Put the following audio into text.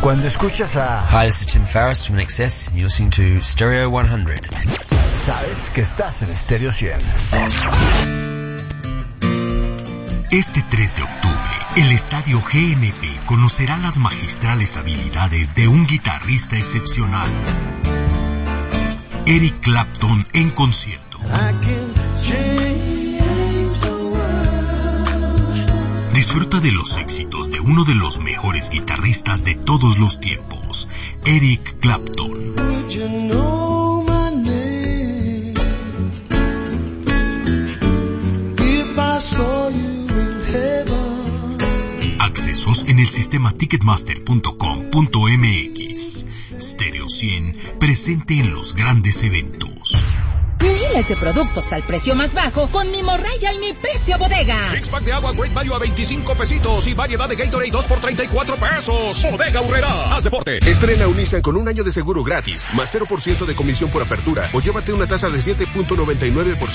Cuando escuchas a... Hi, this is Tim Farris from INXS, and you're listening to Stereo 100. Sabes que estás en Stereo 100. Este 3 de octubre, el Estadio GNP conocerá las magistrales habilidades de un guitarrista excepcional. Eric Clapton en concierto. Disfruta de los éxitos de uno de los mejores guitarristas de todos los tiempos, Eric Clapton. Accesos en el sistema ticketmaster.com.mx. Stereo 100, presente en los grandes eventos. Miles de productos al precio más bajo con mi morraya y mi precio bodega. Six-pack de agua Great Value a 25 pesitos y variedad de Gatorade 2 por 34 pesos. Bodega Aurrerá. Haz deporte. Estrena un Nissan con un año de seguro gratis, más 0% de comisión por apertura, o llévate una tasa de 7.99%